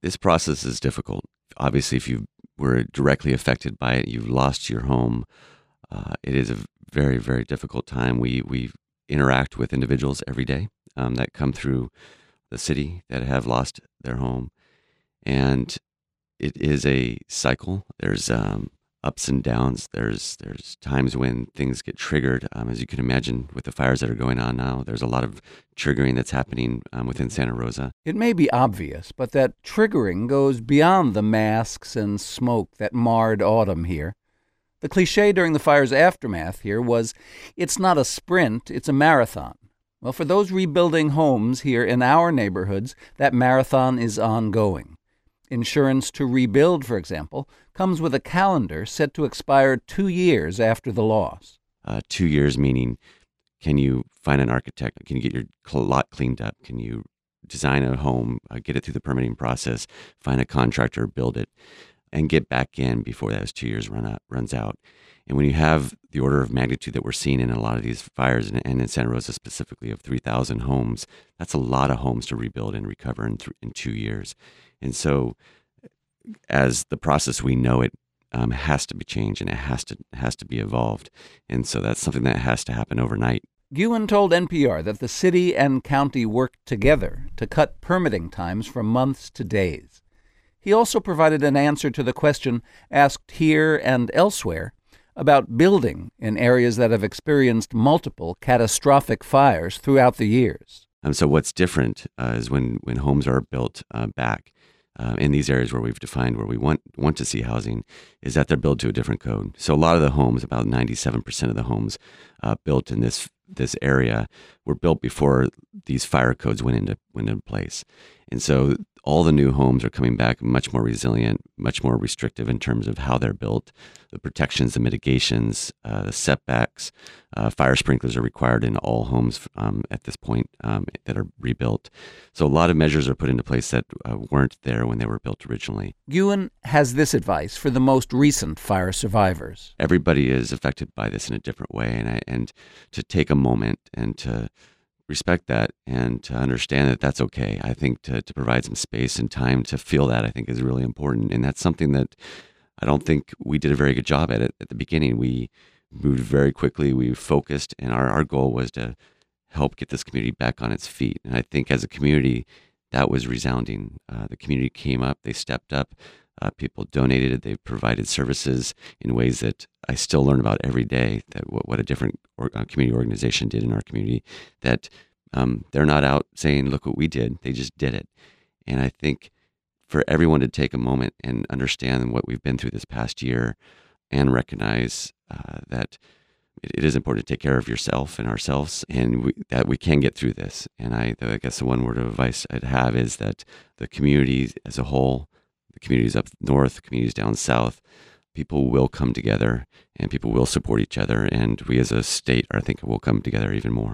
This process is difficult. Obviously, if you were directly affected by it, you've lost your home. It is a very, very difficult time. We interact with individuals every day that come through the city that have lost their home, and it is a cycle. There's ups and downs. There's times when things get triggered. As you can imagine, with the fires that are going on now, there's a lot of triggering that's happening within Santa Rosa. It may be obvious, but that triggering goes beyond the masks and smoke that marred autumn here. The cliche during the fire's aftermath here was, it's not a sprint, it's a marathon. Well, for those rebuilding homes here in our neighborhoods, that marathon is ongoing. Insurance to rebuild, for example, comes with a calendar set to expire 2 years after the loss. 2 years meaning, can you find an architect? Can you get your lot cleaned up? Can you design a home, get it through the permitting process, find a contractor, build it, and get back in before those 2 years runs out? And when you have the order of magnitude that we're seeing in a lot of these fires, and in Santa Rosa specifically, of 3,000 homes, that's a lot of homes to rebuild and recover in 2 years. And so, as the process we know it has to be changed, and it has to be evolved. And so that's something that has to happen overnight. Guin told NPR that the city and county worked together to cut permitting times from months to days. He also provided an answer to the question asked here and elsewhere about building in areas that have experienced multiple catastrophic fires throughout the years. So what's different is when homes are built back in these areas where we've defined where we want to see housing, is that they're built to a different code. So a lot of the homes, about 97% of the homes built in this area, were built before these fire codes went into place. And so all the new homes are coming back much more resilient, much more restrictive in terms of how they're built, the protections, the mitigations, the setbacks. Fire sprinklers are required in all homes at this point that are rebuilt. So a lot of measures are put into place that weren't there when they were built originally. Guin has this advice for the most recent fire survivors. Everybody is affected by this in a different way, and to take a moment and to respect that and to understand that that's okay. I think to provide some space and time to feel that, I think, is really important. And that's something that I don't think we did a very good job at it at the beginning. We moved very quickly. We focused, and our goal was to help get this community back on its feet. And I think as a community, that was resounding. The community came up, they stepped up. People donated, they provided services in ways that I still learn about every day, that what a different community organization did in our community, that they're not out saying, look what we did, they just did it. And I think for everyone to take a moment and understand what we've been through this past year and recognize that it is important to take care of yourself and ourselves, and that we can get through this. And I guess the one word of advice I'd have is that the community as a whole, the communities up north, communities down south, people will come together and people will support each other. And we as a state, I think, will come together even more.